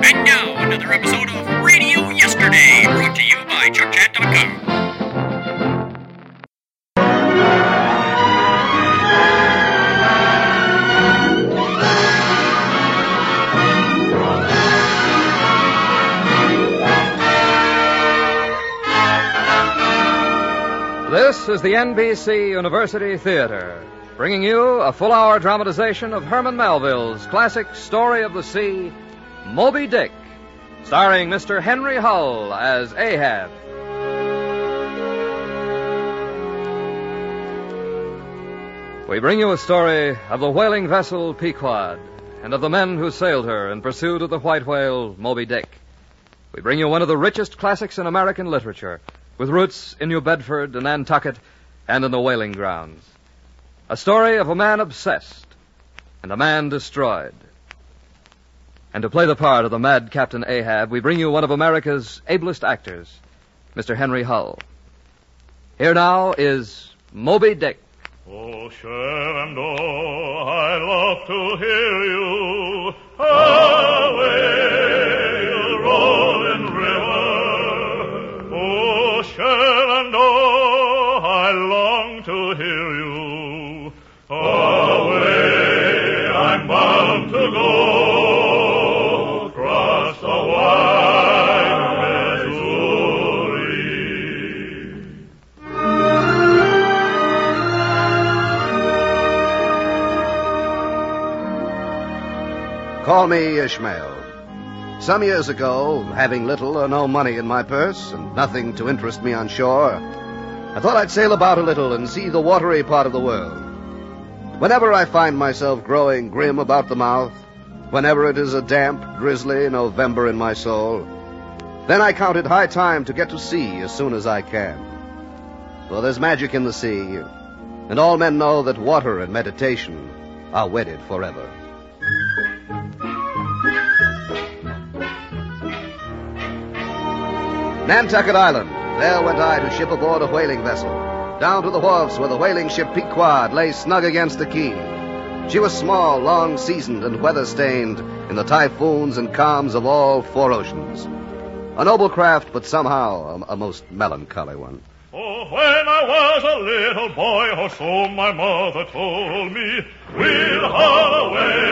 And now, another episode of Radio Yesterday, brought to you by ChuckChat.com. This is the NBC University Theater, bringing you a full-hour dramatization of Herman Melville's classic story of the sea, Moby Dick, starring Mr. Henry Hull as Ahab. We bring you a story of the whaling vessel Pequod and of the men who sailed her in pursuit of the white whale Moby Dick. We bring you one of the richest classics in American literature, with roots in New Bedford and Nantucket and in the whaling grounds. A story of a man obsessed and a man destroyed. And to play the part of the mad Captain Ahab, we bring you one of America's ablest actors, Mr. Henry Hull. Here now is Moby Dick. Oh, Shenandoah, I love to hear you away the rolling river. Oh, Shenandoah, I long to hear you away. I'm bound to go across the wide Missouri. Call me Ishmael. Some years ago, having little or no money in my purse and nothing to interest me on shore, I thought I'd sail about a little and see the watery part of the world. Whenever I find myself growing grim about the mouth, whenever it is a damp, drizzly November in my soul, then I count it high time to get to sea as soon as I can. For there's magic in the sea, and all men know that water and meditation are wedded forever. Nantucket Island. There went I to ship aboard a whaling vessel, down to the wharfs where the whaling ship Pequod lay snug against the quay. She was small, long-seasoned, and weather-stained in the typhoons and calms of all four oceans. A noble craft, but somehow a most melancholy one. Oh, when I was a little boy, oh, so my mother told me, we'll haul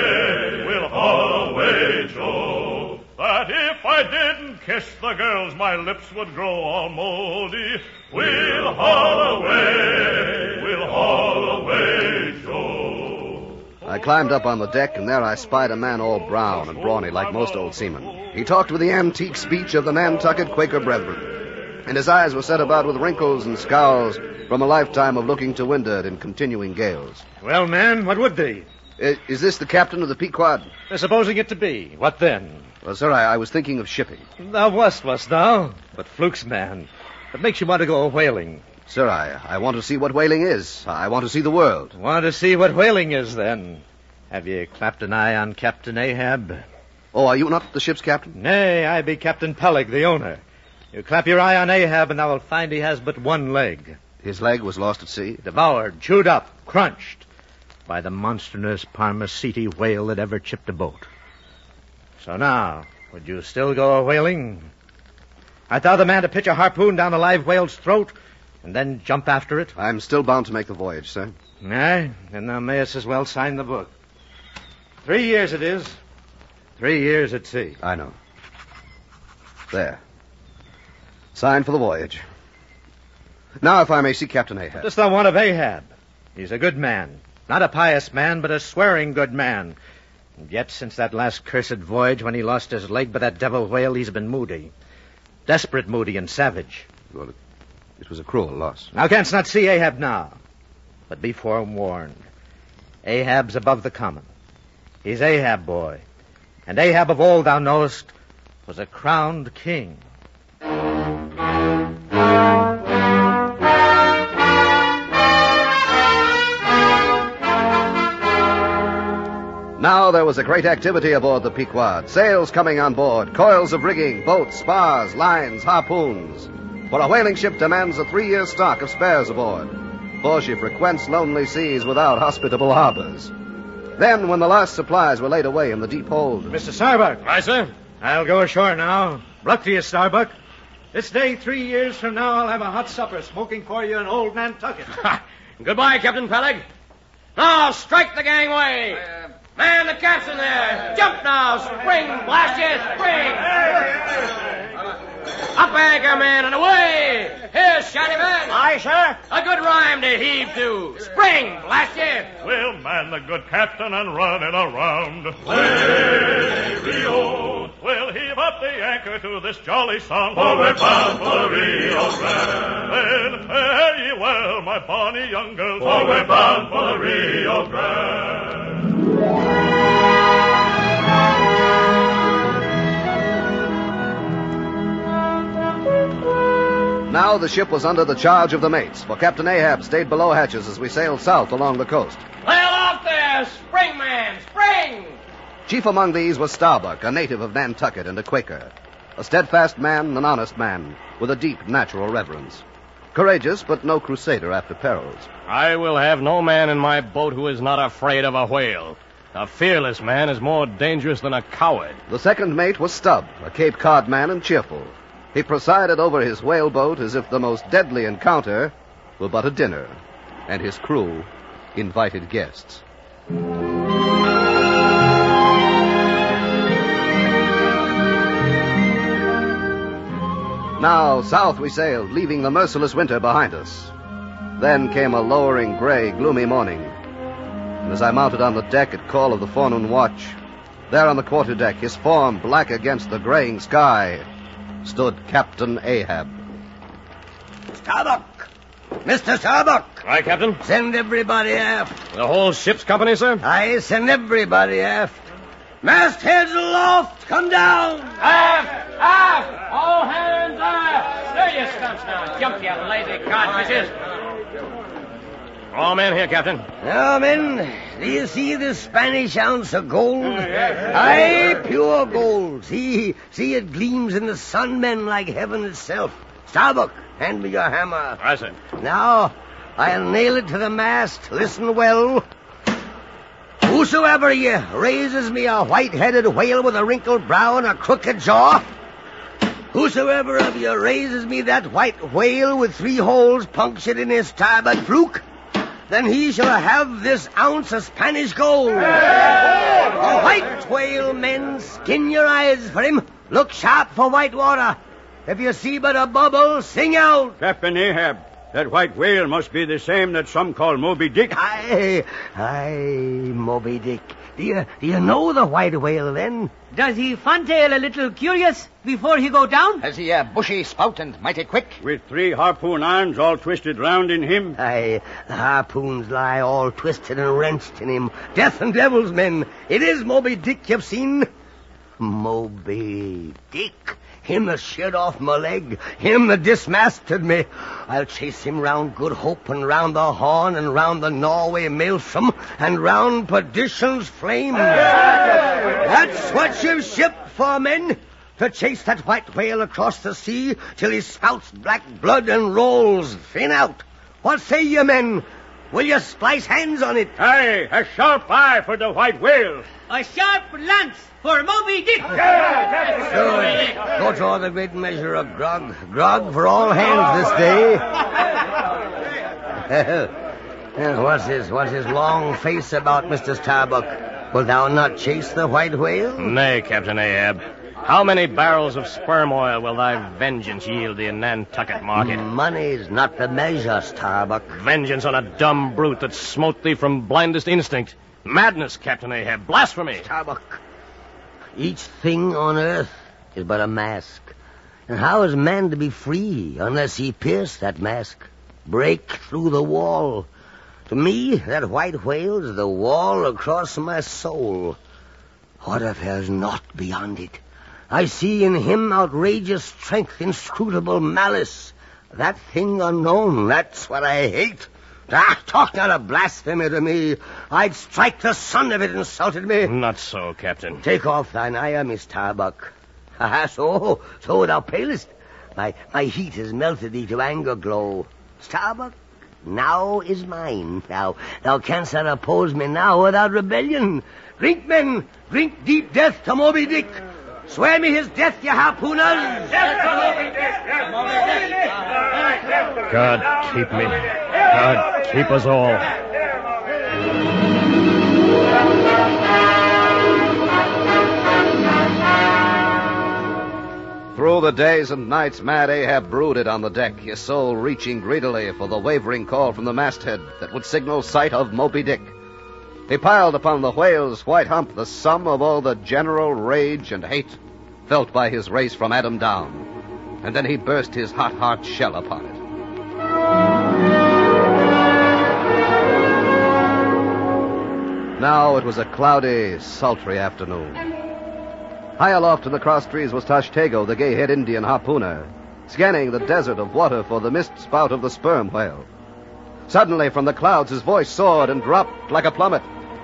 away, Joe. That if I didn't kiss the girls, my lips would grow all moldy. We'll haul away, Joe. I climbed up on the deck, and there I spied a man all brown and brawny like most old seamen. He talked with the antique speech of the Nantucket Quaker brethren, and his eyes were set about with wrinkles and scowls from a lifetime of looking to windward in continuing gales. Well, man, what would they? Is this the captain of the Pequod? Supposing it to be. What then? Well, sir, I was thinking of shipping. Thou wast thou? But flukes, man. What makes you want to go a-whaling? Sir, I want to see what whaling is. I want to see the world. Want to see what whaling is, then? Have you clapped an eye on Captain Ahab? Oh, are you not the ship's captain? Nay, I be Captain Peleg, the owner. You clap your eye on Ahab, and thou wilt find he has but one leg. His leg was lost at sea? Devoured, chewed up, crunched by the monstrous Parmaceti whale that ever chipped a boat. So now, would you still go a-whaling? Art thou the man to pitch a harpoon down a live whale's throat and then jump after it? I'm still bound to make the voyage, sir. Aye, then thou mayest as well sign the book. 3 years it is. 3 years at sea. I know. There. Signed for the voyage. Now, if I may see Captain Ahab. Dost thou want of Ahab? He's a good man. Not a pious man, but a swearing good man. And yet, since that last cursed voyage when he lost his leg by that devil whale, he's been moody. Desperate moody and savage. Well, it was a cruel loss. Thou canst not see Ahab now. But be forewarned. Ahab's above the common. He's Ahab, boy. And Ahab of old, thou knowest, was a crowned king. Now there was a great activity aboard the Pequod. Sails coming on board, coils of rigging, boats, spars, lines, harpoons. For a whaling ship demands a 3-year stock of spares aboard, for she frequents lonely seas without hospitable harbors. Then, when the last supplies were laid away in the deep hold... Mr. Starbuck. Aye, sir? I'll go ashore now. Luck to you, Starbuck. This day, 3 years from now, I'll have a hot supper smoking for you in old Nantucket. Goodbye, Captain Peleg. Now, strike the gangway. Man the capstan there. Jump now. Spring, blast you, spring. Up anchor, man, and away. Here's Shotty Man. Aye, sir. A good rhyme to heave to. Spring, blast you. We'll man the good captain and run it around. Rio. We'll heave up the anchor to this jolly song. For we're bound for the Rio Grande. Then fare ye well, my bonny young girls. For we're bound for the Rio Grande. Now the ship was under the charge of the mates, for Captain Ahab stayed below hatches as we sailed south along the coast. Well off there, spring, man, spring! Chief among these was Starbuck, a native of Nantucket and a Quaker. A steadfast man, an honest man, with a deep natural reverence. Courageous, but no crusader after perils. I will have no man in my boat who is not afraid of a whale. A fearless man is more dangerous than a coward. The second mate was Stubb, a Cape Cod man and cheerful. He presided over his whaleboat as if the most deadly encounter were but a dinner, and his crew invited guests. Now south we sailed, leaving the merciless winter behind us. Then came a lowering, gray, gloomy morning. And as I mounted on the deck at call of the forenoon watch, there on the quarterdeck, his form black against the graying sky, stood Captain Ahab. Starbuck! Mr. Starbuck! Aye, Captain. Send everybody aft. The whole ship's company, sir? I send everybody aft. Mastheads aloft, come down! Aft! Aft! All hands aft! There you stumps now. Jump, you lazy codfishes. All men here, Captain. Now, men, do you see this Spanish ounce of gold? Aye, pure gold. See it gleams in the sun, men, like heaven itself. Starbuck, hand me your hammer. Aye, sir. Now, I'll nail it to the mast. Listen well. Whosoever ye raises me a white-headed whale with a wrinkled brow and a crooked jaw, whosoever of you raises me that white whale with 3 holes punctured in his starboard fluke, then he shall have this ounce of Spanish gold. A white whale, men, skin your eyes for him. Look sharp for white water. If you see but a bubble, sing out. Captain Ahab, that white whale must be the same that some call Moby Dick. Aye, Moby Dick. Do you know the white whale, then? Does he fantail a little curious before he go down? Has he a bushy spout and mighty quick? With 3 harpoon irons all twisted round in him. Aye, the harpoons lie all twisted and wrenched in him. Death and devils, men. It is Moby Dick you've seen. Moby Dick. Him that sheared off my leg. Him that dismasted me. I'll chase him round Good Hope and round the Horn and round the Norway Maelstrom and round Perdition's flame. That's what you've shipped for, men. To chase that white whale across the sea till he spouts black blood and rolls fin out. What say you, men? Will you splice hands on it? Aye, a sharp eye for the white whale. A sharp lance for Moby Dick. Go draw the great measure of grog. Grog for all hands this day. What's his long face about, Mr. Starbuck? Will thou not chase the white whale? Nay, Captain Ahab. How many barrels of sperm oil will thy vengeance yield the Nantucket market? Money's not the measure, Starbuck. Vengeance on a dumb brute that smote thee from blindest instinct. Madness, Captain Ahab. Blasphemy. Starbuck. Each thing on earth is but a mask. And how is man to be free unless he pierce that mask? Break through the wall. To me, that white whale is the wall across my soul. What if there's naught beyond it? I see in him outrageous strength, inscrutable malice. That thing unknown, that's what I hate. Talk not of blasphemy to me. I'd strike the sun if it insulted me. Not so, Captain. Take off thine ire, Miss Starbuck. So thou palest. My heat has melted thee to anger glow. Starbuck, now is mine. Thou canst not oppose me now without rebellion. Drink, men, drink deep death to Moby Dick. Swear me his death, you harpooners! God keep me. God keep us all. Through the days and nights, Mad Ahab brooded on the deck, his soul reaching greedily for the wavering call from the masthead that would signal sight of Moby Dick. He piled upon the whale's white hump the sum of all the general rage and hate felt by his race from Adam down, and then he burst his hot heart shell upon it. Now it was a cloudy, sultry afternoon. High aloft in the cross trees was Tashtego, the gay-head Indian harpooner, scanning the desert of water for the mist spout of the sperm whale. Suddenly, from the clouds, his voice soared and dropped like a plummet.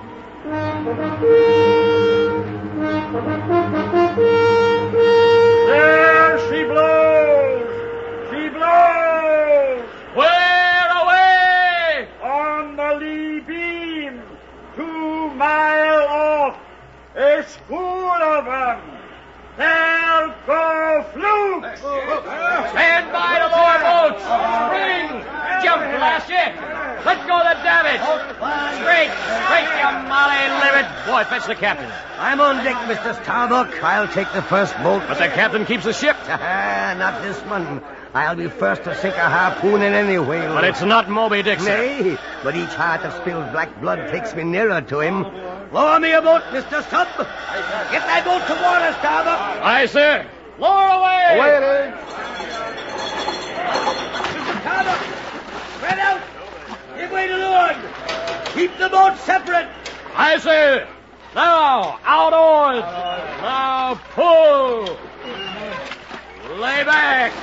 There she blows! She blows! Where away? On the lee beam, 2 miles off, a school of them. They'll go flukes! Stand by the lower boats! Spring! Jump, Lassie! Let go the davits! Straight, you molly-livered! Boy, fetch the captain. I'm on deck, Mr. Starbuck. I'll take the first boat. But the captain keeps the ship. Not this one. I'll be first to sink a harpoon in any whale. But it's not Moby Dick, sir. Nay, but each heart of spilled black blood takes me nearer to him. Lower me a boat, Mr. Stubb. Get that boat to water, Starbuck. Aye, sir. Lower away! Away it is. Mr. Starbuck, spread out. Give way to leeward. Keep the boat separate. Aye, sir. Now, out oars. Now, pull. Lay back.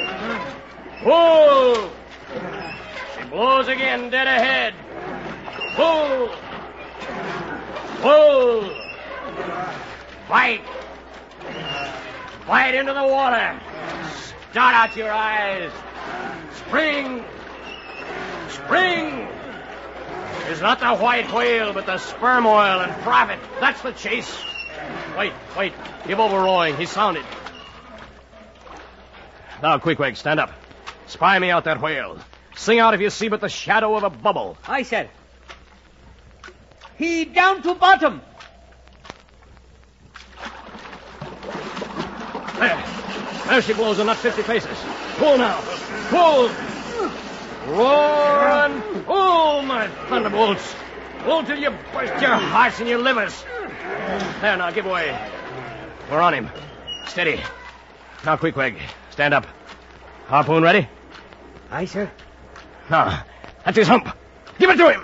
Pull. She blows again, dead ahead. Pull. Pull. Fight. Fight into the water. Start out your eyes. Spring. Spring. It's not the white whale, but the sperm oil and profit. That's the chase. Wait. Give over rowing. He's sounded. Now, Queequeg, stand up. Spy me out that whale. Sing out if you see but the shadow of a bubble. Aye, sir. He down to bottom. There she blows, and not 50 paces. Pull now. Pull. Roar and pull, my thunderbolts. Pull till you burst your hearts and your livers. There, now, give way. We're on him. Steady. Now, Queequeg, stand up. Harpoon ready? Aye, sir. Now, that's his hump. Give it to him.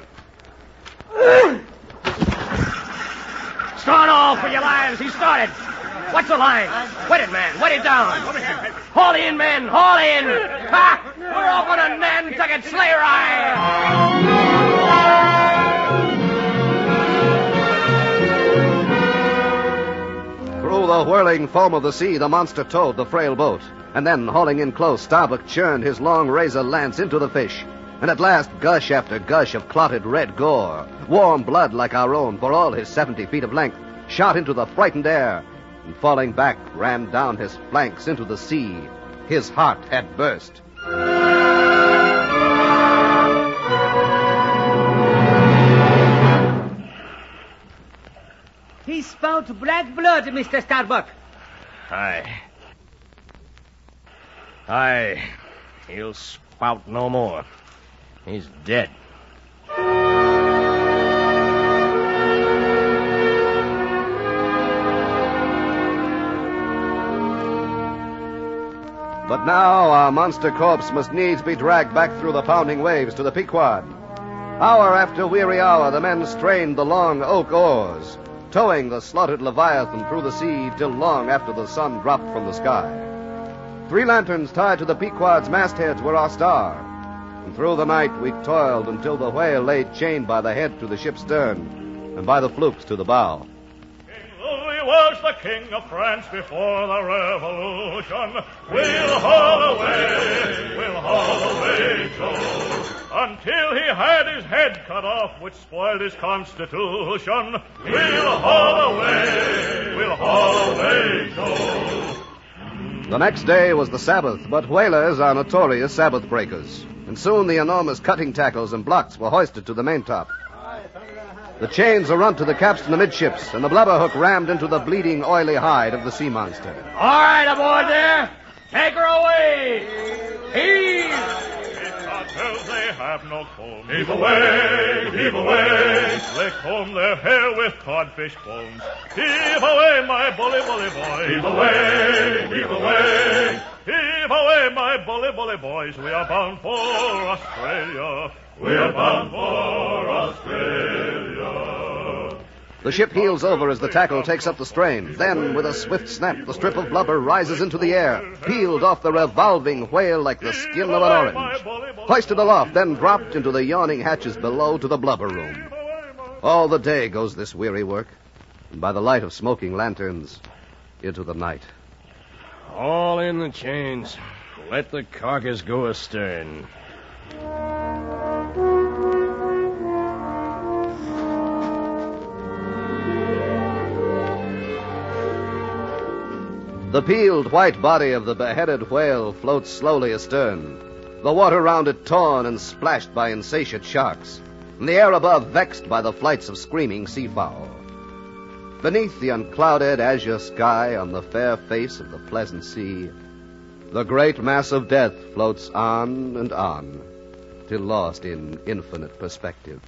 Start off for your lives. He started. What's the line? Wet it, man. Wet it down. Haul in, men. Haul in. Ha! We're off on a Nantucket sleigh ride. Through the whirling foam of the sea, the monster towed the frail boat. And then, hauling in close, Starbuck churned his long razor lance into the fish. And at last, gush after gush of clotted red gore, warm blood like our own for all his 70 feet of length, shot into the frightened air, and falling back, ran down his flanks into the sea. His heart had burst. He spout black blood, Mr. Starbuck. Aye. He'll spout no more. He's dead. But now our monster corpse must needs be dragged back through the pounding waves to the Pequod. Hour after weary hour, the men strained the long oak oars, towing the slaughtered Leviathan through the sea till long after the sun dropped from the sky. 3 lanterns tied to the Pequod's mastheads were our star, and through the night we toiled until the whale lay chained by the head to the ship's stern and by the flukes to the bow. King Louis was the king of France before the Revolution. We'll haul away, Joe, until he had his head cut off, which spoiled his constitution. We'll haul away, we'll always go. The next day was the Sabbath, but whalers are notorious Sabbath breakers. And soon the enormous cutting tackles and blocks were hoisted to the maintop. The chains were run to the capstan amidships, and the blubber hook rammed into the bleeding, oily hide of the sea monster. All right, aboard there. Take her away. Heave. Until they have no comb. Heave away, heave away. They comb their hair with codfish bones. Heave away, my bully, bully boys. Heave away, heave away. Heave away, my bully, bully boys. We are bound for Australia. We are bound for Australia. The ship heels over as the tackle takes up the strain. Then, with a swift snap, the strip of blubber rises into the air, peeled off the revolving whale like the skin of an orange. Hoisted aloft, then dropped into the yawning hatches below to the blubber room. All the day goes this weary work, and by the light of smoking lanterns, into the night. All in the chains. Let the carcass go astern. The peeled white body of the beheaded whale floats slowly astern, the water round it torn and splashed by insatiate sharks, and the air above vexed by the flights of screaming seafowl. Beneath the unclouded azure sky on the fair face of the pleasant sea, the great mass of death floats on and on, till lost in infinite perspective.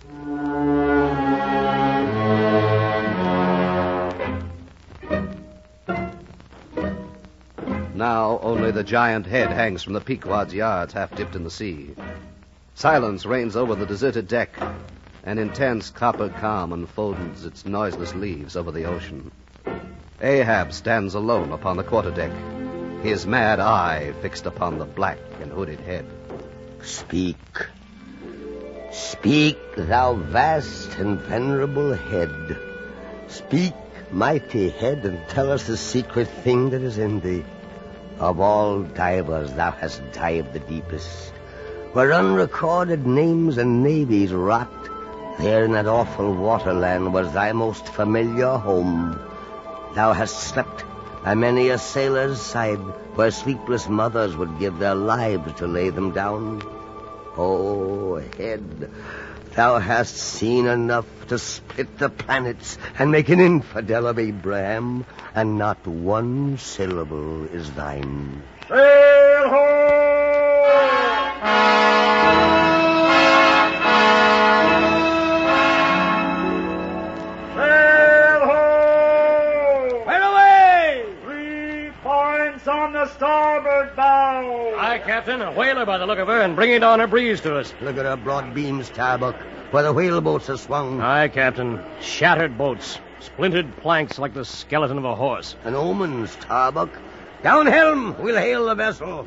Now only the giant head hangs from the Pequod's yards, half dipped in the sea. Silence reigns over the deserted deck. An intense copper calm unfolds its noiseless leaves over the ocean. Ahab stands alone upon the quarterdeck, his mad eye fixed upon the black and hooded head. Speak. Speak, thou vast and venerable head. Speak, mighty head, and tell us the secret thing that is in thee. Of all divers thou hast dived the deepest, where unrecorded names and navies rot. There in that awful waterland was thy most familiar home. Thou hast slept by many a sailor's side, where sleepless mothers would give their lives to lay them down. Oh, head, thou hast seen enough to split the planets and make an infidel of Abraham, and not one syllable is thine. Sail ho! Sail ho! Right away! 3 points on the starboard bow. Aye, Captain. A whaler by the look of her, and bringing down her breeze to us. Look at her broad beams, Tarbuck, where the whale boats are swung. Aye, Captain. Shattered boats. Splintered planks like the skeleton of a horse. And omens, Tarbuck. Down helm, we'll hail the vessel.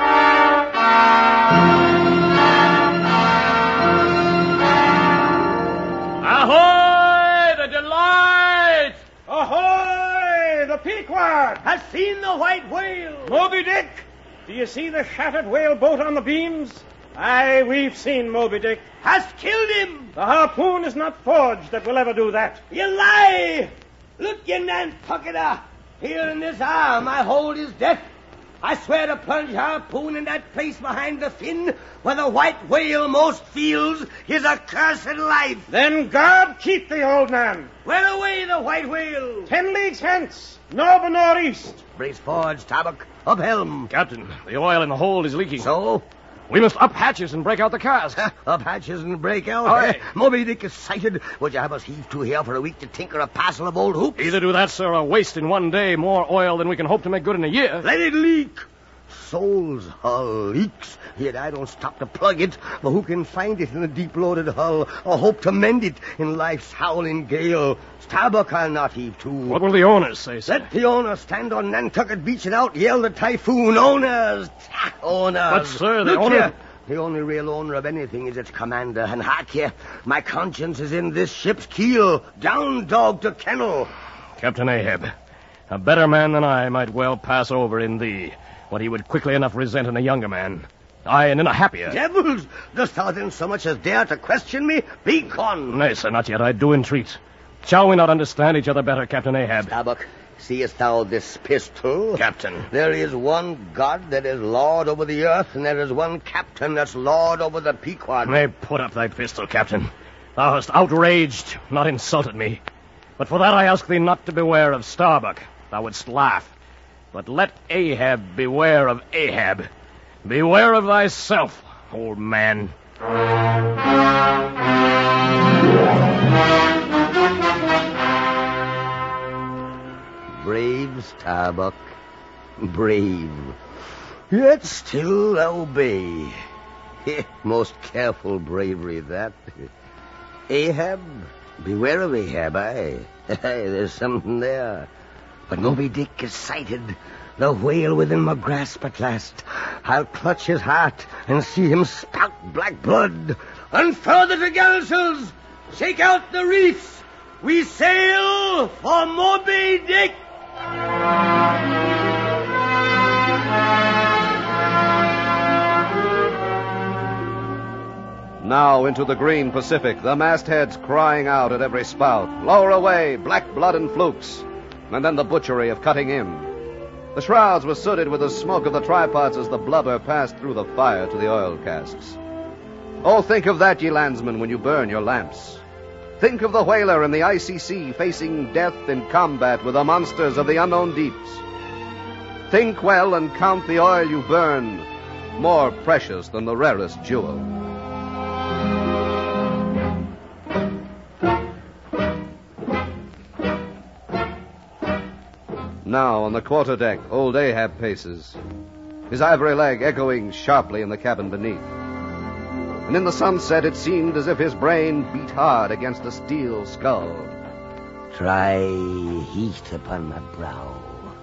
Ahoy, the Delight! Ahoy! The Pequod has seen the white whale. Moby Dick, do you see the shattered whale boat on the beams? Aye, we've seen Moby Dick. Has killed him. The harpoon is not forged that will ever do that. You lie! Look, you Nantucketer. Here in this arm I hold his death. I swear to plunge harpoon in that place behind the fin where the white whale most feels his accursed life. Then God keep the old man. Where away the white whale? 10 leagues hence, north northeast. Brace forwards, Tarbuck. Up helm. Captain, the oil in the hold is leaking. So? We must up hatches and break out the casks. Up hatches and break out? Aye. Moby Dick is sighted. Would you have us heave to here for a week to tinker a parcel of old hoops? Either do that, sir, or waste in one day more oil than we can hope to make good in a year. Let it leak. Soul's hull leaks. Yet I don't stop to plug it. But who can find it in a deep-loaded hull or hope to mend it in life's howling gale? Starbuck I'll not heave to. What will the owners say, sir? Let the owners stand on Nantucket Beach and out yell the typhoon. Owners! Owners! But, sir, the Look owner... here. The only real owner of anything is its commander. And hark ye, my conscience is in this ship's keel. Down dog to kennel. Captain Ahab, a better man than I might well pass over in thee what he would quickly enough resent in a younger man. Aye, and in a happier. Devils! Dost thou then so much as dare to question me? Be gone! Nay, sir, not yet. I do entreat. Shall we not understand each other better, Captain Ahab? Starbuck, Seest thou this pistol? Captain. There is one God that is Lord over the earth, and there is one captain that's Lord over the Pequod. Nay, put up thy pistol, Captain. Thou hast outraged, not insulted me. But for that I ask thee not to beware of Starbuck. Thou wouldst laugh. But let Ahab beware of Ahab. Beware of thyself, old man. Brave Starbuck, brave. Yet still obey. Most careful bravery, that. Ahab, beware of Ahab, aye. There's something there. But Moby Dick is sighted. The whale within my grasp at last. I'll clutch his heart and see him spout black blood. Unfurl the to'galsails! Shake out the reefs! We sail for Moby Dick! Now into the green Pacific, the mastheads crying out at every spout. Lower away, black blood and flukes. And then the butchery of cutting in. The shrouds were sooted with the smoke of the tripods as the blubber passed through the fire to the oil casks. Oh, think of that, ye landsmen, when you burn your lamps. Think of the whaler in the icy sea facing death in combat with the monsters of the unknown deeps. Think well and count the oil you burn, more precious than the rarest jewel. Now, on the quarterdeck, old Ahab paces, his ivory leg echoing sharply in the cabin beneath. And in the sunset, it seemed as if his brain beat hard against a steel skull. Try heat upon my brow.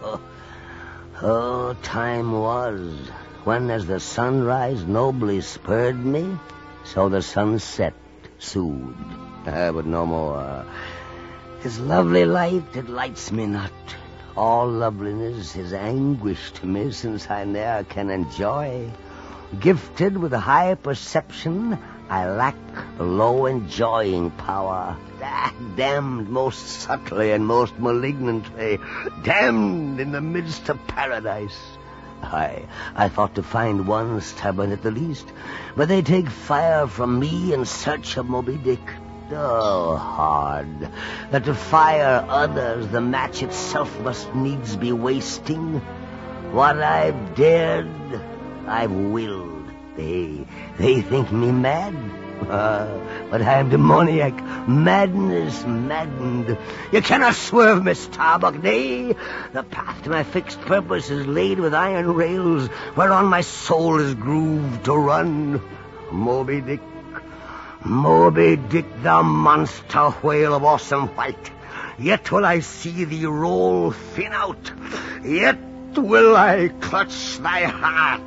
Oh, time was when, as the sunrise nobly spurred me, so the sunset soothed. But no more. His lovely light, it lights me not. All loveliness is anguish to me, since I ne'er can enjoy. Gifted with a high perception, I lack the low enjoying power. Damned most subtly and most malignantly, damned in the midst of paradise. I thought to find one stubborn at the least, but they take fire from me in search of Moby Dick. Oh, hard, that to fire others the match itself must needs be wasting. What I've dared, I've willed. They think me mad, but I am demoniac, madness maddened. You cannot swerve me, Starbuck, nay. The path to my fixed purpose is laid with iron rails, whereon my soul is grooved to run. Moby Dick, Moby Dick, the monster whale of awesome white. Yet will I see thee roll fin out. Yet will I clutch thy heart.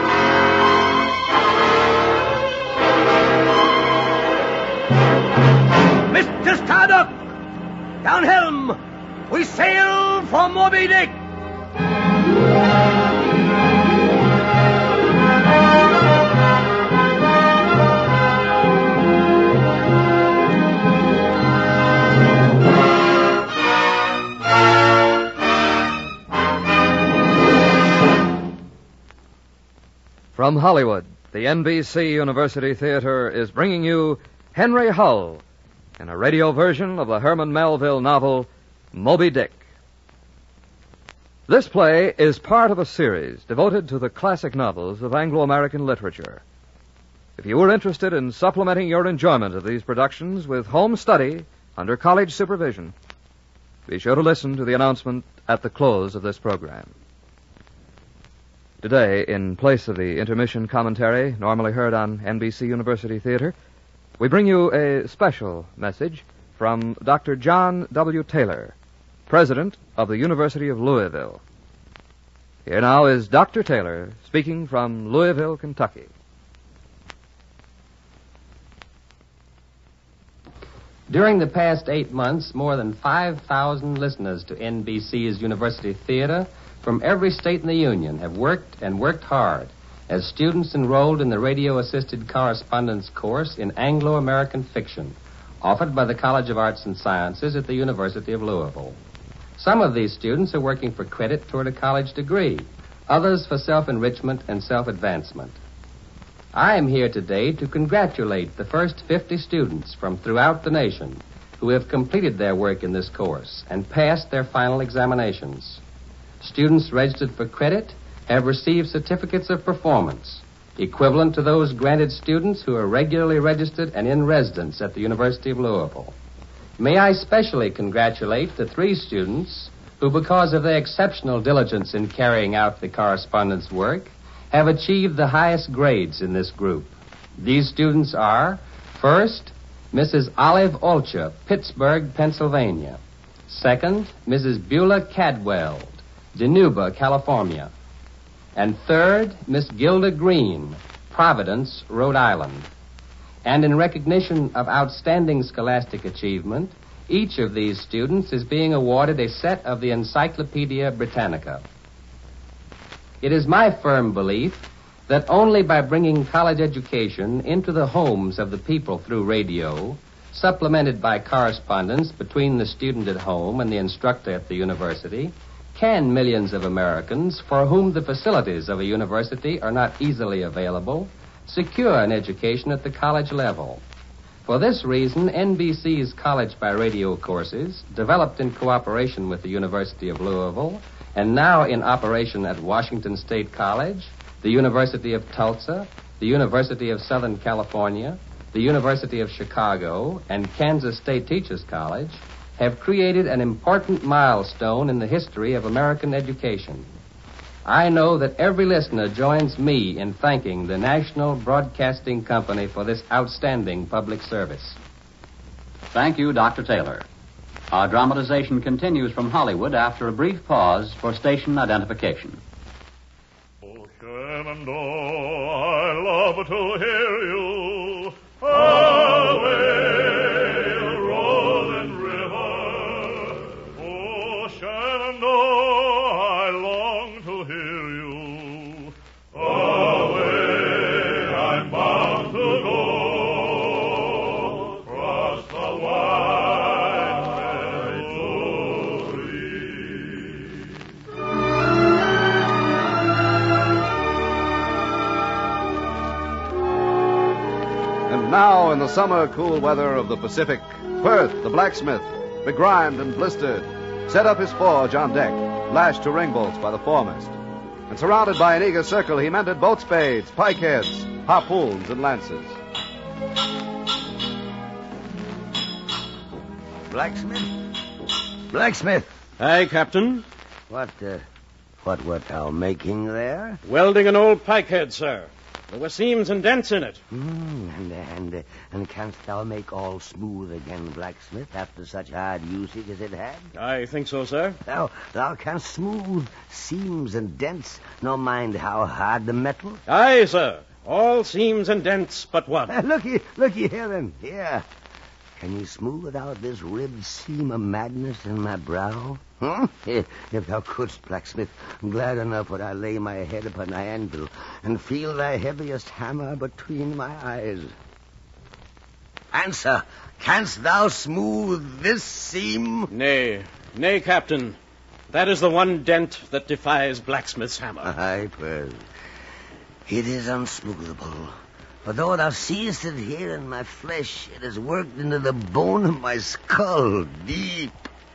Mr. Starbuck, down helm. We sail for Moby Dick. From Hollywood, the NBC University Theater is bringing you Henry Hull in a radio version of the Herman Melville novel Moby Dick. This play is part of a series devoted to the classic novels of Anglo-American literature. If you were interested in supplementing your enjoyment of these productions with home study under college supervision, be sure to listen to the announcement at the close of this program. Today, in place of the intermission commentary normally heard on NBC University Theater, we bring you a special message from Dr. John W. Taylor, President of the University of Louisville. Here now is Dr. Taylor speaking from Louisville, Kentucky. During the past 8 months, more than 5,000 listeners to NBC's University Theater from every state in the Union have worked and worked hard as students enrolled in the radio-assisted correspondence course in Anglo-American fiction offered by the College of Arts and Sciences at the University of Louisville. Some of these students are working for credit toward a college degree, others for self-enrichment and self-advancement. I am here today to congratulate the first 50 students from throughout the nation who have completed their work in this course and passed their final examinations. Students registered for credit have received certificates of performance, equivalent to those granted students who are regularly registered and in residence at the University of Louisville. May I specially congratulate the 3 students who, because of their exceptional diligence in carrying out the correspondence work, have achieved the highest grades in this group. These students are, first, Mrs. Olive Olcher, Pittsburgh, Pennsylvania. Second, Mrs. Beulah Cadwell, Dinuba, California. And third, Miss Gilda Green, Providence, Rhode Island. And in recognition of outstanding scholastic achievement, each of these students is being awarded a set of the Encyclopedia Britannica. It is my firm belief that only by bringing college education into the homes of the people through radio, supplemented by correspondence between the student at home and the instructor at the university, can millions of Americans for whom the facilities of a university are not easily available secure an education at the college level. For this reason, NBC's College by Radio courses, developed in cooperation with the University of Louisville and now in operation at Washington State College, the University of Tulsa, the University of Southern California, the University of Chicago, and Kansas State Teachers College, have created an important milestone in the history of American education. I know that every listener joins me in thanking the National Broadcasting Company for this outstanding public service. Thank you, Dr. Taylor. Our dramatization continues from Hollywood after a brief pause for station identification. Oh, Shenandoah, I love to hear you. Away, rolling river. Oh, Shenandoah, I long to hear you. Away, I'm bound to go. Cross the wide Missouri. And now, in the summer cool weather of the Pacific, Perth, the blacksmith, begrimed and blistered, set up his forge on deck, lashed to ringbolts by the foremast. And surrounded by an eager circle, he mended boat spades, pike heads, harpoons, and lances. Blacksmith? Blacksmith! Aye, Captain. What thou making there? Welding an old pikehead, sir. There were seams and dents in it. And canst thou make all smooth again, blacksmith, after such hard usage as it had? I think so, sir. Thou canst smooth seams and dents, no mind how hard the metal? Aye, sir. All seams and dents but one. Looky here, then. Here. Can you smooth out this ribbed seam of madness in my brow? Huh? If thou couldst, blacksmith, glad enough would I lay my head upon thy anvil and feel thy heaviest hammer between my eyes. Answer, canst thou smooth this seam? Nay, Captain. That is the one dent that defies blacksmith's hammer. Aye, Pearl. It is unsmoothable. For though thou seest it here in my flesh, it is worked into the bone of my skull, deep.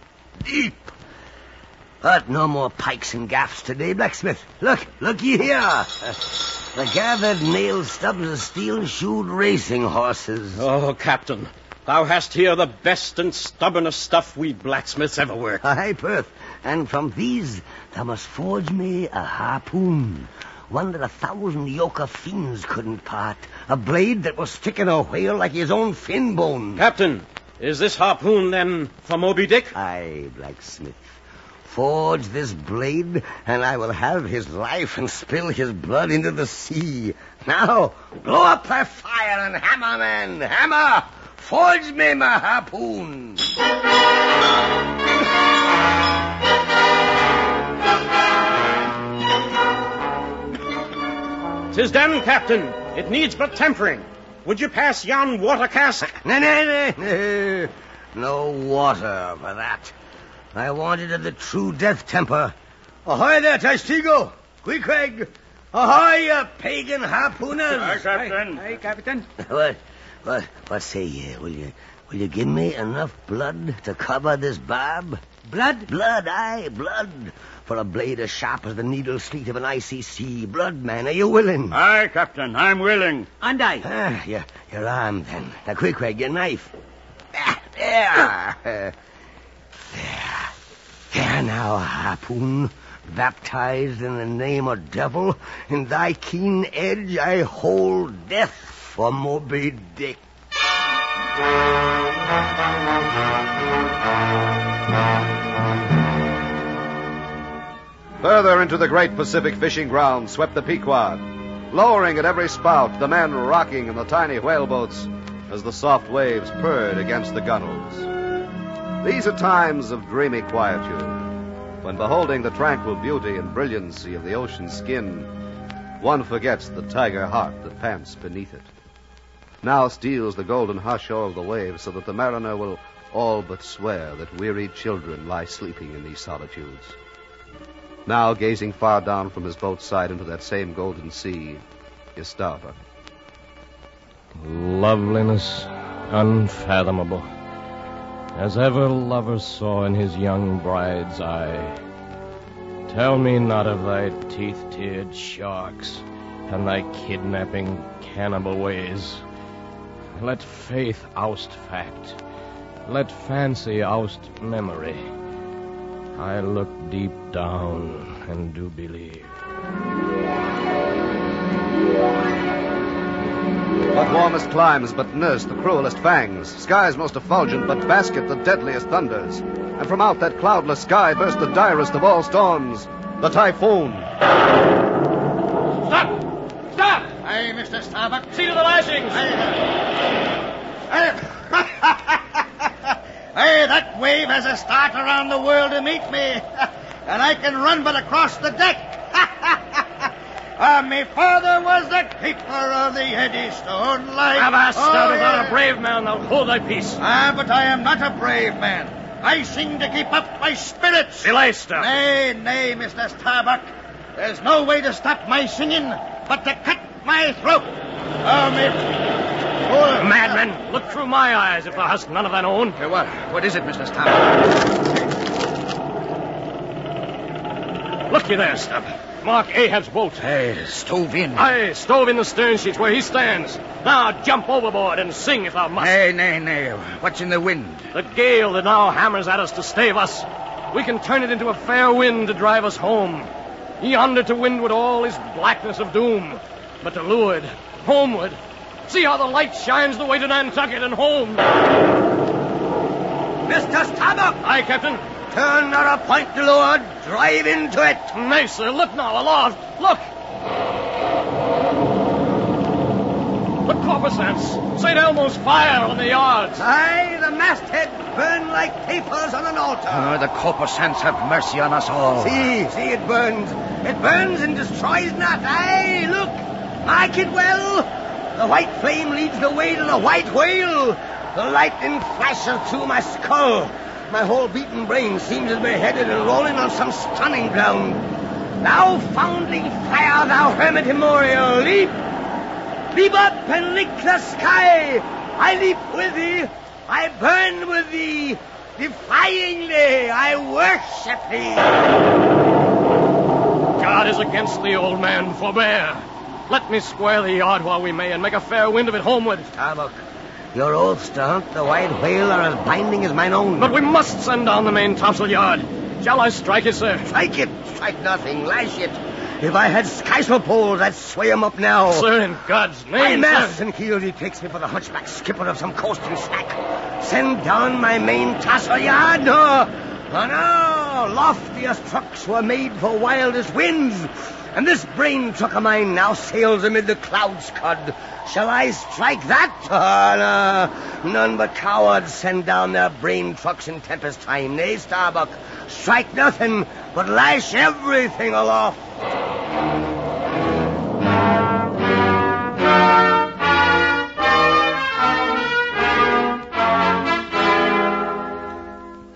But no more pikes and gaffs today, blacksmith. Look ye here. The gathered nail stubs of steel-shoed racing horses. Oh, Captain, thou hast here the best and stubbornest stuff we blacksmiths ever worked. Aye, Perth. And from these thou must forge me a harpoon. One that 1,000 yoke of fiends couldn't part. A blade that will stick in a whale like his own fin bone. Captain, is this harpoon, then, for Moby Dick? Aye, blacksmith. Forge this blade, and I will have his life and spill his blood into the sea. Now, blow up thy fire and hammer, man. Hammer! Forge me my harpoon. 'Tis done, Captain. It needs but tempering. Would you pass yon water cask? Nay. No water for that. I wanted of the true death temper. Ahoy there, Testigo! Queequeg! Ahoy, you pagan harpooners! Aye, Captain. Aye, Captain. What say ye? Will you give me enough blood to cover this barb? Blood? Blood, aye, blood. For a blade as sharp as the needle sleet of an icy sea. Blood, man, are you willing? Aye, Captain, I'm willing. And I. Your arm, then. Now, Queequeg, your knife. There now, harpoon. Baptized in the name of devil, in thy keen edge I hold death for Moby Dick. Further into the great Pacific fishing ground swept the Pequod, lowering at every spout, the men rocking in the tiny whaleboats as the soft waves purred against the gunwales. These are times of dreamy quietude, when beholding the tranquil beauty and brilliancy of the ocean skin, one forgets the tiger heart that pants beneath it. Now steals the golden hush o'er the waves, so that the mariner will all but swear that wearied children lie sleeping in these solitudes. Now, gazing far down from his boat's side into that same golden sea, is Starbuck. Loveliness unfathomable, as ever lover saw in his young bride's eye. Tell me not of thy teeth-tiered sharks and thy kidnapping cannibal ways. Let faith oust fact. Let fancy oust memory. I look deep down and do believe. But warmest climes but nurse the cruelest fangs, skies most effulgent but basket the deadliest thunders. And from out that cloudless sky burst the direst of all storms, the typhoon. Stop! Stop! Aye, Mr. Starbuck. See to the lashings! Aye, that wave has a start around the world to meet me. And I can run but across the deck. Me father was the keeper of the Eddystone Light. Avast, thou art a brave man, thou hold thy peace. But I am not a brave man. I sing to keep up my spirits. Belay stuff. Nay, Mr. Starbuck. There's no way to stop my singing but to cut my throat. Madman, look through my eyes if thou hast none of thine own. What is it, Mr. Starbuck? Look you there, Stubb. Mark Ahab's boat. Hey, stove in. Aye, stove in the stern sheets where he stands. Now jump overboard and sing if thou must. Nay. What's in the wind? The gale that now hammers at us to stave us. We can turn it into a fair wind to drive us home. Yonder to windward all is blackness of doom. But to leeward, homeward, see how the light shines the way to Nantucket and home. Mr. Starbuck! Aye, Captain. Turn not a point to leeward. Drive into it. Nay, sir, look now, aloft. Look! The corpusants. St. Elmo's fire on the yards. Aye, the masthead burn like tapers on an altar. The corpusants have mercy on us all. See, it burns. It burns and destroys not. Aye, look. Mark it well. The white flame leads the way to the white whale. The lightning flashes through my skull. My whole beaten brain seems to be headed and rolling on some stunning ground. Thou foundling fire, thou hermit immemorial, leap! Leap up and lick the sky! I leap with thee, I burn with thee, defyingly, I worship thee! God is against thee, old man, forbear. Let me square the yard while we may, and make a fair wind of it homeward. Starbuck, your oaths to hunt the white whale are as binding as mine own. But we must send down the main topsail yard. Shall I strike it, sir? Strike it. Strike nothing. Lash it. If I had skysail poles, I'd sway 'em up now. Sir, in God's name, my masts and keels, he takes me for the hunchback skipper of some coasting sack. Send down my main topsail yard? No. Loftiest trucks were made for wildest winds. And this brain truck of mine now sails amid the cloud scud. Shall I strike that? No. None but cowards send down their brain trucks in tempest time. Nay, Starbuck, strike nothing, but lash everything aloft.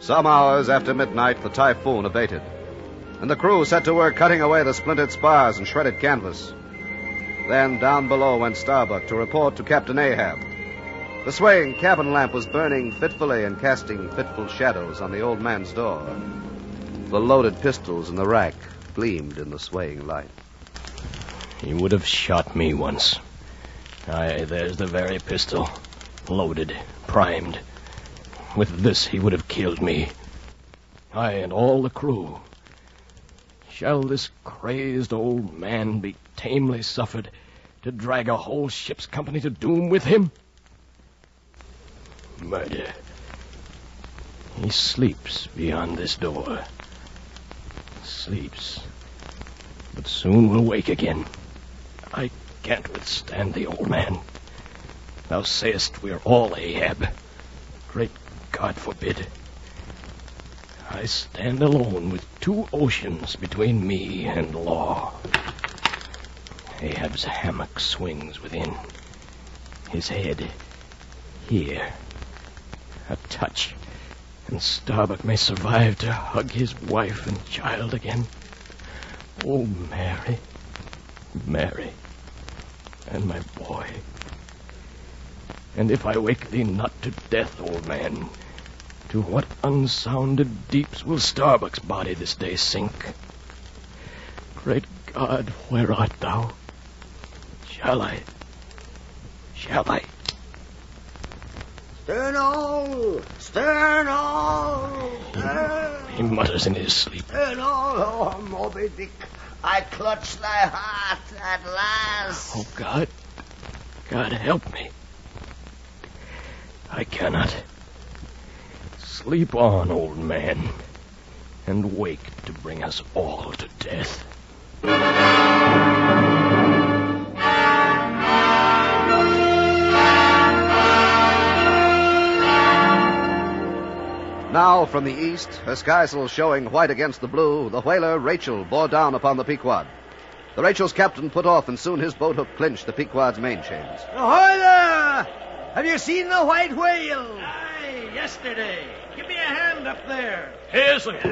Some hours after midnight, the typhoon abated, and the crew set to work cutting away the splintered spars and shredded canvas. Then down below went Starbuck to report to Captain Ahab. The swaying cabin lamp was burning fitfully and casting fitful shadows on the old man's door. The loaded pistols in the rack gleamed in the swaying light. He would have shot me once. Aye, there's the very pistol. Loaded, primed. With this, he would have killed me. Aye, and all the crew. Shall this crazed old man be tamely suffered to drag a whole ship's company to doom with him? Murder. He sleeps beyond this door. Sleeps. But soon will wake again. I can't withstand the old man. Thou sayest we're all Ahab. Great God forbid. I stand alone with 2 oceans between me and law. Ahab's hammock swings within. His head here. A touch, and Starbuck may survive to hug his wife and child again. Oh, Mary, Mary, and my boy. And if I wake thee not to death, old man, to what unsounded deeps will Starbuck's body this day sink? Great God, where art thou? Shall I? Stern all! Stern all! He mutters in his sleep. Stern all! Oh, Moby Dick, I clutch thy heart at last. Oh, God. God, help me. I cannot. Sleep on, old man, and wake to bring us all to death. Now, from the east, her skysail showing white against the blue, the whaler Rachel bore down upon the Pequod. The Rachel's captain put off, and soon his boat hook clinched the Pequod's main chains. Ahoy there! Have you seen the white whale? Aye, yesterday. Give me a hand up there. Here's up.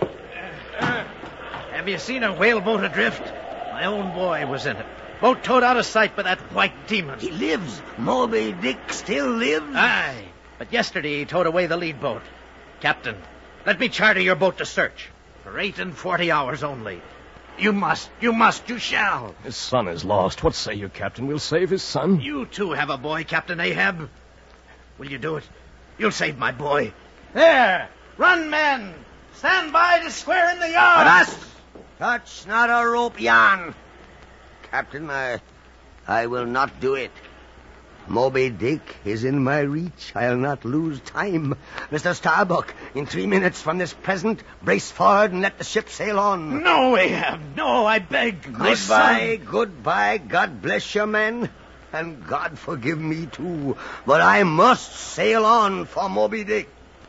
Have you seen a whaleboat adrift? My own boy was in it. Boat towed out of sight by that white demon. He lives. Moby Dick still lives. Aye, but yesterday he towed away the lead boat. Captain, let me charter your boat to search. For 8 and 40 hours only. You shall. His son is lost. What say you, Captain? We'll save his son? You too have a boy, Captain Ahab. Will you do it? You'll save my boy. There! Run, men! Stand by to square in the yard! Avast! Touch not a rope yarn. Captain, I will not do it. Moby Dick is in my reach. I'll not lose time. Mr. Starbuck, in 3 minutes from this present, brace forward and let the ship sail on. No, Ahab, no, I beg. Goodbye. God bless you, men. And God forgive me, too. But I must sail on for Moby Dick.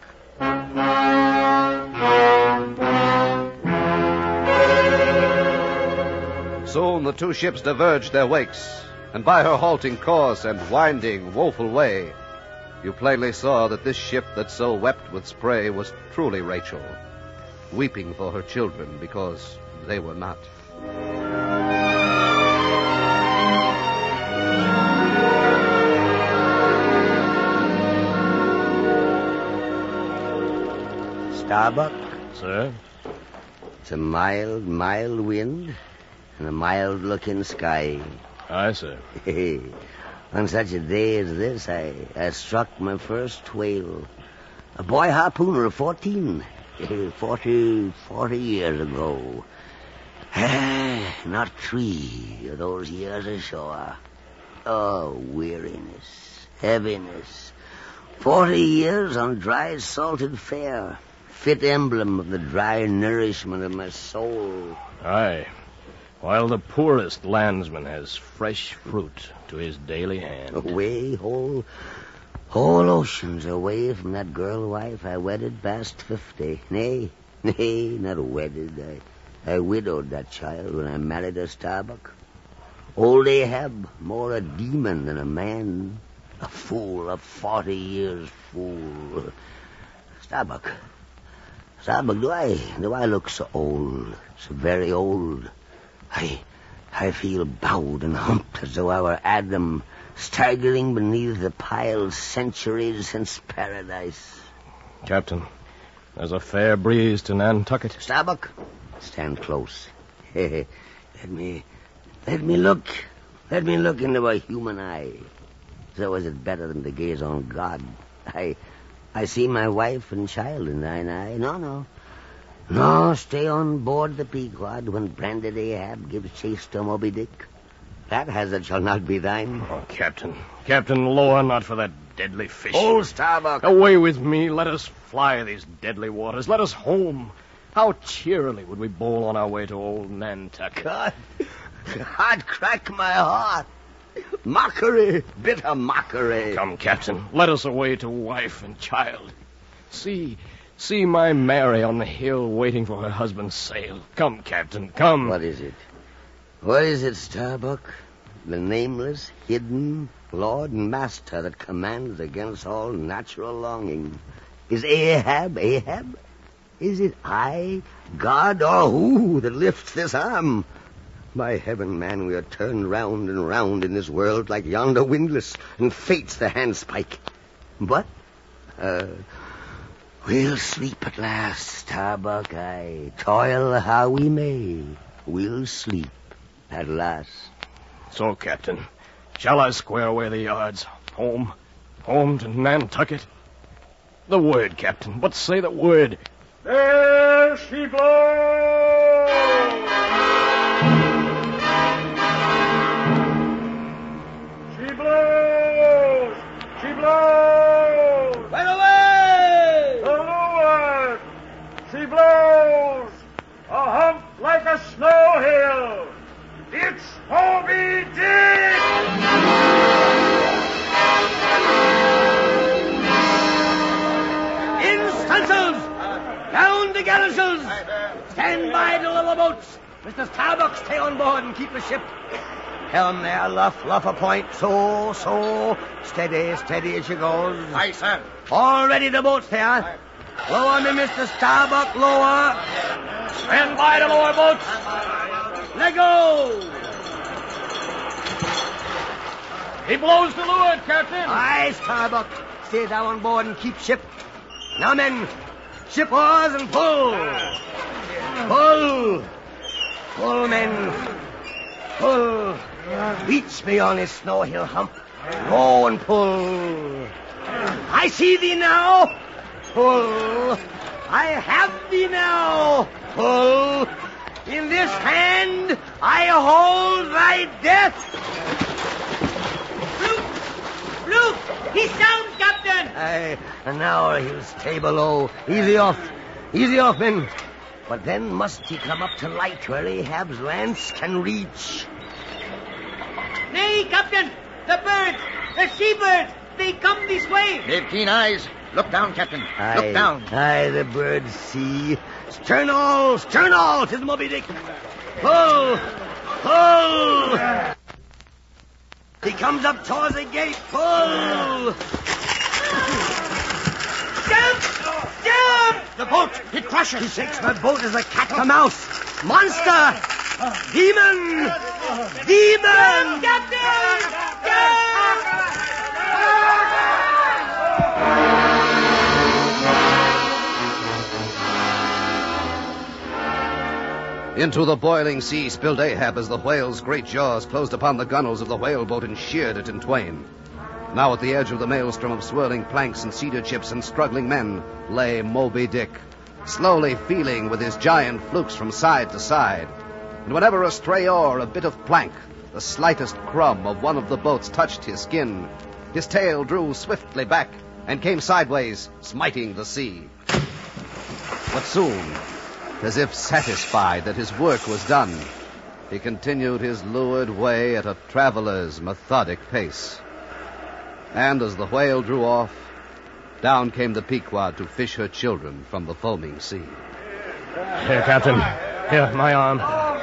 Soon the 2 ships diverged their wakes, and by her halting course and winding, woeful way, you plainly saw that this ship that so wept with spray was truly Rachel, weeping for her children because they were not. Starbuck? Sir? It's a mild wind and a mild-looking sky. Aye, sir. On such a day as this, I struck my first whale. A boy harpooner of 14. 40 years ago. Not 3 of those years ashore. Oh, weariness, heaviness. 40 years on dry, salted fare. Fit emblem of the dry nourishment of my soul. Aye. While the poorest landsman has fresh fruit to his daily hand. Away, whole oceans away from that girl-wife I wedded past 50. Nay, not wedded. I widowed that child when I married her, Starbuck. Old Ahab, more a demon than a man. A fool, a 40 years fool. Starbuck, Starbuck, do I look so old, so very old? I feel bowed and humped as though I were Adam, staggering beneath the piled centuries since paradise. Captain, there's a fair breeze to Nantucket. Starbuck, stand close. Let me look. Let me look into a human eye. So is it better than to gaze on God? I see my wife and child in thine eye. No, stay on board the Pequod when branded Ahab gives chase to Moby Dick. That hazard shall not be thine. Oh, Captain, lower not for that deadly fish. Oh, Starbuck. Away with me. Let us fly these deadly waters. Let us home. How cheerily would we bowl on our way to old Nantucket. God crack my heart. Mockery, bitter mockery. Come, Captain, let us away to wife and child. See my Mary on the hill waiting for her husband's sail. Come, Captain, come. What is it? What is it, Starbuck? The nameless, hidden Lord and Master that commands against all natural longing. Is Ahab? Is it I, God, or who that lifts this arm? By heaven, man, we are turned round and round in this world like yonder windlass, and fate's the handspike. But, we'll sleep at last, Starbuck. Aye, toil how we may, we'll sleep at last. So, Captain, shall I square away the yards? Home to Nantucket? The word, Captain. What say the word? There she blows! She blows! She blows! Right away! To leeward! She blows! A hump like a snow hill! It's Moby Dick! Stunsails! Down the gallansails! Stand by to level boats! Mr. Starbuck, stay on board and keep the ship. Helm there, luff a point. So. Steady as she goes. Aye, sir. All ready, the boats there. Lower me, Mr. Starbuck, lower. Stand by to lower boats. Let go! He blows to leeward, Captain. Aye, Starbuck. Stay down on board and keep ship. Now, men, ship oars and pull. Pull, men. Pull. Reach me on this snow hill hump. Row and pull. I see thee now. Pull. I have thee now. Pull. In this hand I hold thy death. Look! He sounds, Captain! Aye, and now he'll stay below. Easy off, men. But then must he come up to light where Ahab's lance can reach. Nay, Captain! The seabirds, they come this way! They've keen eyes. Look down, Captain. Aye, Look down. Aye, the birds see. Stern all, 'tis Moby Dick. Pull! He comes up towards the gate. Pull! Jump! The boat, it crushes. He shakes my boat as a cat to mouse. Monster! Demon! Captain! Into the boiling sea spilled Ahab as the whale's great jaws closed upon the gunwales of the whaleboat and sheared it in twain. Now at the edge of the maelstrom of swirling planks and cedar chips and struggling men lay Moby Dick, slowly feeling with his giant flukes from side to side. And whenever a stray oar, a bit of plank, the slightest crumb of one of the boats touched his skin, his tail drew swiftly back and came sideways, smiting the sea. But soon, as if satisfied that his work was done, he continued his leeward way at a traveler's methodic pace. And as the whale drew off, down came the Pequod to fish her children from the foaming sea. Here, Captain. Here, my arm.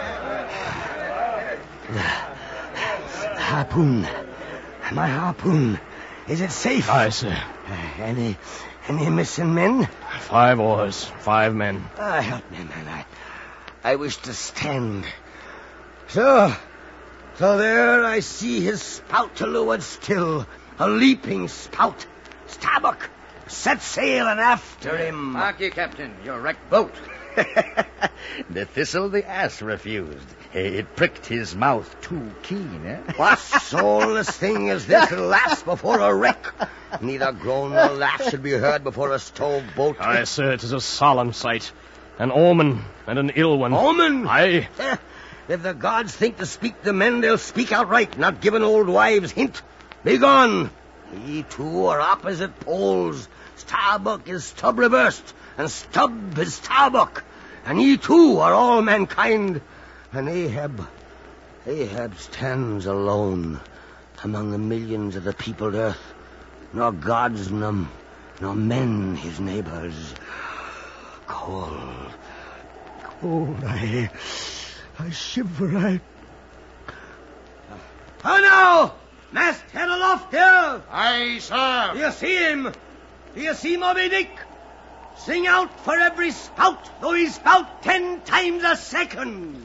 Harpoon. My harpoon. Is it safe? Aye, sir. Any missing men? 5 oars, 5 men. Help me, man. I wish to stand. So there I see his spout to leeward still, a leaping spout. Starbuck, set sail and after him. Hark ye, Captain, your wrecked boat. The thistle the ass refused. It pricked his mouth too keen, eh? What soulless thing is this that laughs before a wreck? Neither groan nor laugh should be heard before a stove boat. Aye, sir, it is a solemn sight. An omen and an ill one. Omen? Aye. If the gods think to speak to men, they'll speak outright, not giving old wives hint. Begone! Ye two are opposite poles. Starbuck is Stubb reversed, and Stubb is Starbuck. And ye two are all mankind. And Ahab stands alone among the millions of the peopled earth. Nor gods nor men his neighbors. Cold, I shiver, How now? Mast head aloft there! Aye, sir. Do you see him? Do you see Moby Dick? Sing out for every spout, though he spout 10 times a second.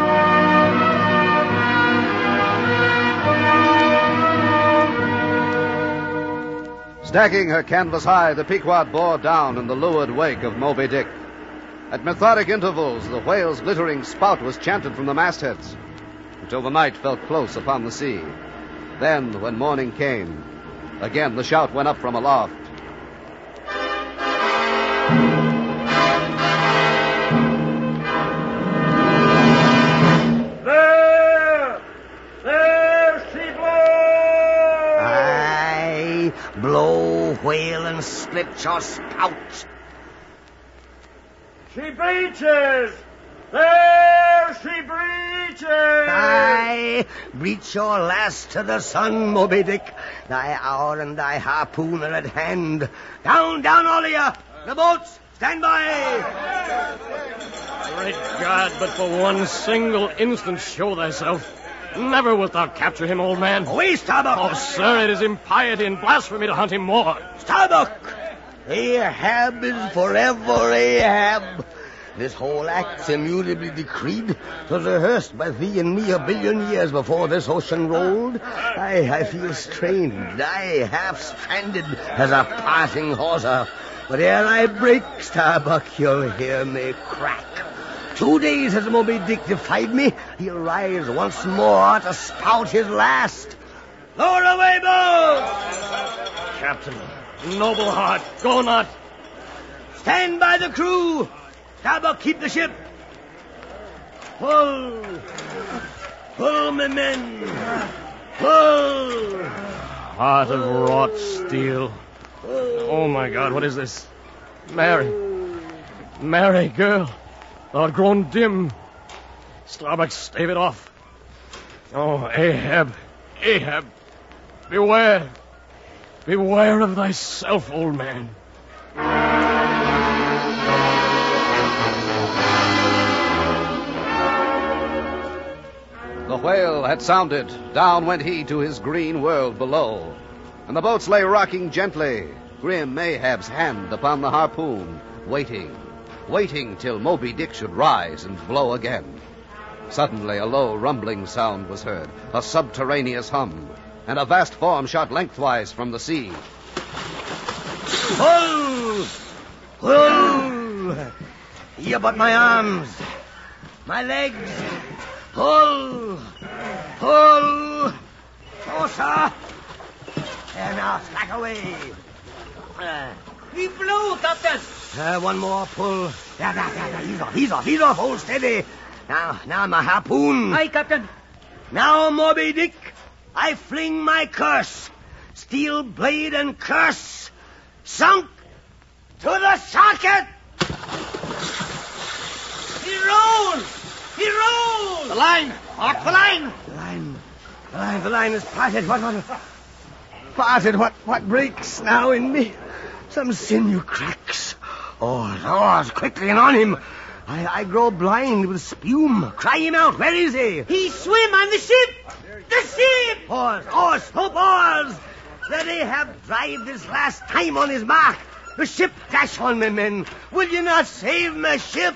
Stacking her canvas high, the Pequod bore down in the leeward wake of Moby Dick. At methodic intervals, the whale's glittering spout was chanted from the mastheads, until the night fell close upon the sea. Then, when morning came, again the shout went up from aloft. There she blows! Aye, blow, whale, and split your spout. She breaches! There she breaches! Aye, breach your last to the sun, Moby Dick. Thy hour and thy harpoon are at hand. Down, all of you! The boats, stand by! Great God, but for one single instant show thyself. Never wilt thou capture him, old man. Away, Starbuck! Oh, sir, it is impiety and blasphemy to hunt him more. Starbuck! Ahab is forever Ahab. This whole act's immutably decreed. 'Twas rehearsed by thee and me 1 billion years before this ocean rolled. I feel strained, half stranded as a passing hawser. But ere I break, Starbuck, you'll hear me crack. 2 days has Moby Dick defied me. He'll rise once more to spout his last. Lower away, boat! Captain, noble heart, go not. Stand by the crew. Starbuck, keep the ship. Pull, my men. Pull. Heart of wrought steel. Oh, my God, what is this? Mary, girl. Thou art grown dim. Starbuck, stave it off. Oh, Ahab, beware. Beware of thyself, old man. The whale had sounded. Down went he to his green world below. And the boats lay rocking gently, grim Ahab's hand upon the harpoon, waiting till Moby Dick should rise and blow again. Suddenly a low rumbling sound was heard, a subterraneous hum, and a vast form shot lengthwise from the sea. Pull! Pull! Here but my arms, my legs. Pull! Pull! Closer! There now, slack away. We blew, Captain. One more pull. There. He's off. Hold steady. Now, my harpoon. Aye, Captain. Now, Moby Dick, I fling my curse. Steel blade and curse. Sunk to the socket. He rolls. The line. Off the line. The line is parted. What breaks now in me? Some sinew cracks. Oars, quickly and on him. I grow blind with spume. Cry him out. Where is he? He swim on the ship. The ship. Oars. Let Ahab drive this last time on his mark. The ship! Dash on, my men! Will you not save my ship?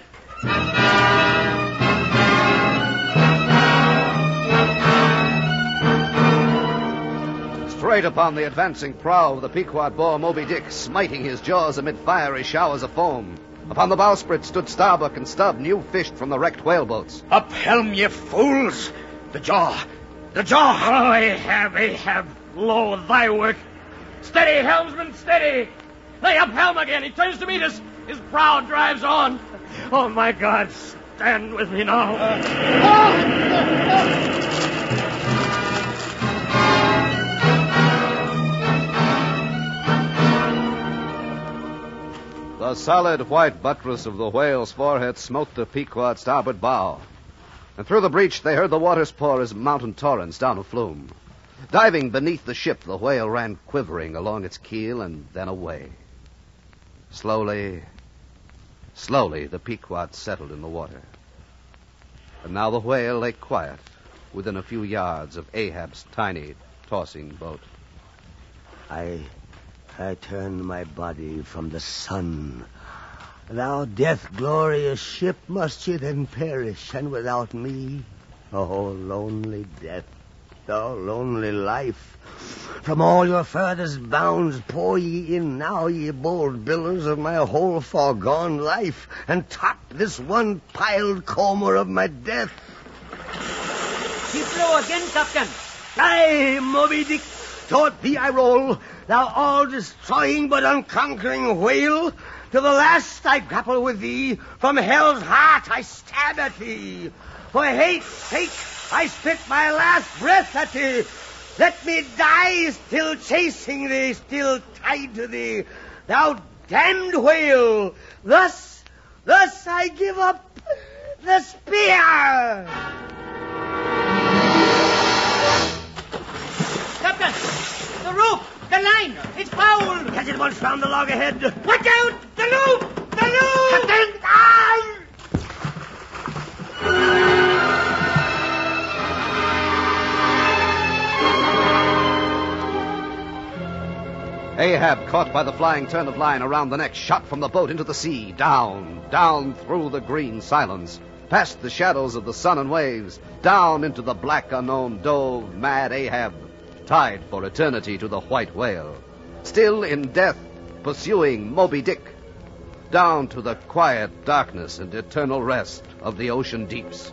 Straight upon the advancing prow of the Pequod bore Moby Dick, smiting his jaws amid fiery showers of foam. Upon the bowsprit stood Starbuck and Stubb, new fished from the wrecked whaleboats. Up helm, ye fools! The jaw! The jaw! Oh, Ahab, lo, thy work. Steady, helmsman, steady! Lay up helm again. He turns to meet us. His prow drives on. Oh, my God, stand with me now. The solid white buttress of the whale's forehead smote the Pequod's starboard bow. And through the breach they heard the waters pour as mountain torrents down a flume. Diving beneath the ship, the whale ran quivering along its keel and then away. Slowly, the Pequod settled in the water. And now the whale lay quiet within a few yards of Ahab's tiny, tossing boat. I turn my body from the sun. Thou death-glorious ship, must ye then perish, and without me? Oh, lonely death, thou lonely life. From all your furthest bounds pour ye in now, ye bold billows of my whole foregone life, and top this one piled comber of my death. Keep low again, Captain. Aye, Moby Dick, toward thee I roll, thou all-destroying but unconquering whale. To the last I grapple with thee, from hell's heart I stab at thee. For hate's sake I spit my last breath at thee. Let me die still chasing thee, still tied to thee, thou damned whale. Thus I give up the spear. Captain, the rope, the line, it's foul. Catch it once round the log ahead. Watch out, the loop, the loop. Captain, down! Ahab, caught by the flying turn of line around the neck, shot from the boat into the sea, down through the green silence, past the shadows of the sun and waves, down into the black unknown dove mad Ahab, tied for eternity to the white whale, still in death, pursuing Moby Dick, down to the quiet darkness and eternal rest of the ocean deeps.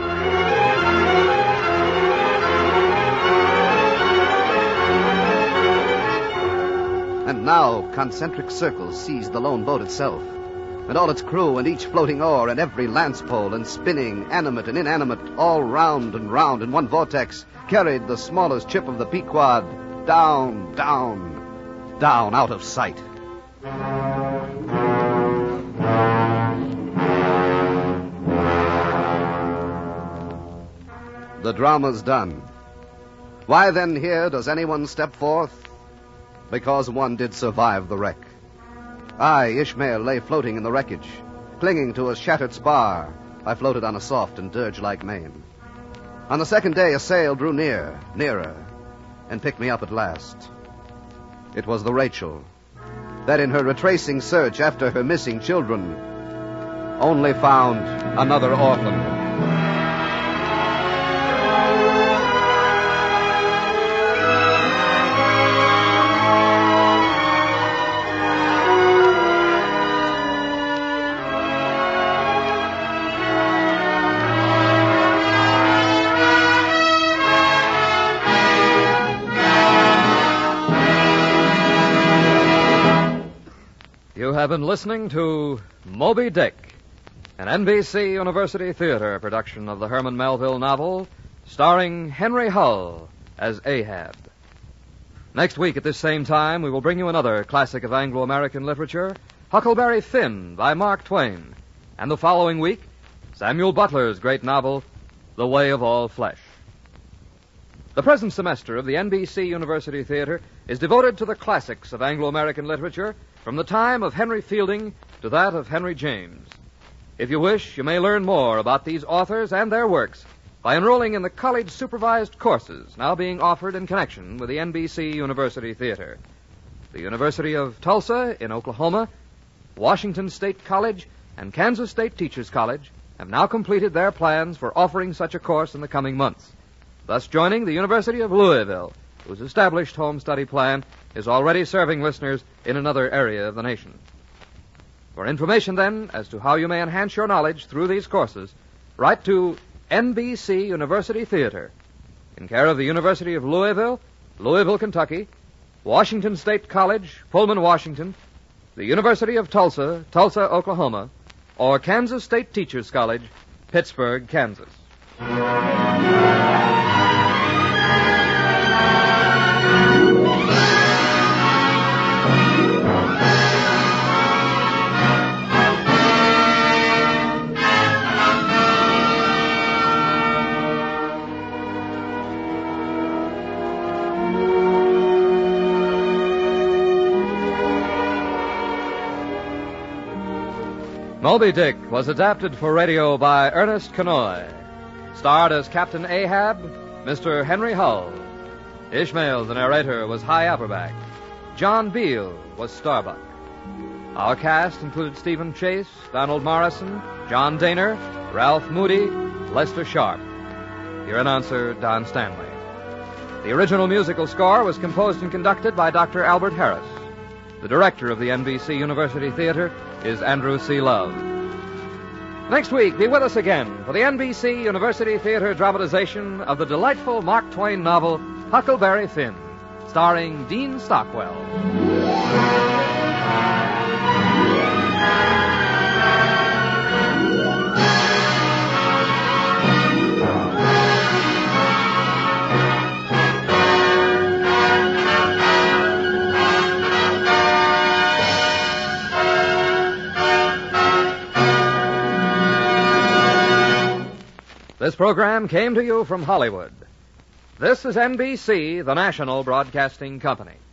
And now concentric circles seized the lone boat itself, and all its crew, and each floating oar, and every lance pole, and spinning, animate and inanimate, all round and round in one vortex, carried the smallest ship of the Pequod down out of sight. The drama's done. Why then here does anyone step forth? Because one did survive the wreck. I, Ishmael, lay floating in the wreckage. Clinging to a shattered spar, I floated on a soft and dirge-like main. On the second day, a sail drew nearer, and picked me up at last. It was the Rachel, that in her retracing search after her missing children, only found another orphan. You have been listening to Moby Dick, an NBC University Theater production of the Herman Melville novel, starring Henry Hull as Ahab. Next week at this same time, we will bring you another classic of Anglo-American literature, Huckleberry Finn by Mark Twain. And the following week, Samuel Butler's great novel, The Way of All Flesh. The present semester of the NBC University Theater is devoted to the classics of Anglo-American literature from the time of Henry Fielding to that of Henry James. If you wish, you may learn more about these authors and their works by enrolling in the college-supervised courses now being offered in connection with the NBC University Theater. the University of Tulsa in Oklahoma, Washington State College, and Kansas State Teachers College have now completed their plans for offering such a course in the coming months, thus joining the University of Louisville, whose established home study plan is already serving listeners in another area of the nation. For information, then, as to how you may enhance your knowledge through these courses, write to NBC University Theater, in care of the University of Louisville, Louisville, Kentucky, Washington State College, Pullman, Washington, the University of Tulsa, Tulsa, Oklahoma, or Kansas State Teachers College, Pittsburgh, Kansas. Moby Dick was adapted for radio by Ernest Kenoy. Starred as Captain Ahab, Mr. Henry Hull. Ishmael, the narrator, was High Upperback. John Beale was Starbuck. Our cast included Stephen Chase, Donald Morrison, John Daner, Ralph Moody, Lester Sharp. Your announcer, Don Stanley. The original musical score was composed and conducted by Dr. Albert Harris. The director of the NBC University Theater is Andrew C. Love. Next week, be with us again for the NBC University Theater dramatization of the delightful Mark Twain novel Huckleberry Finn, starring Dean Stockwell. This program came to you from Hollywood. This is NBC, the national broadcasting company.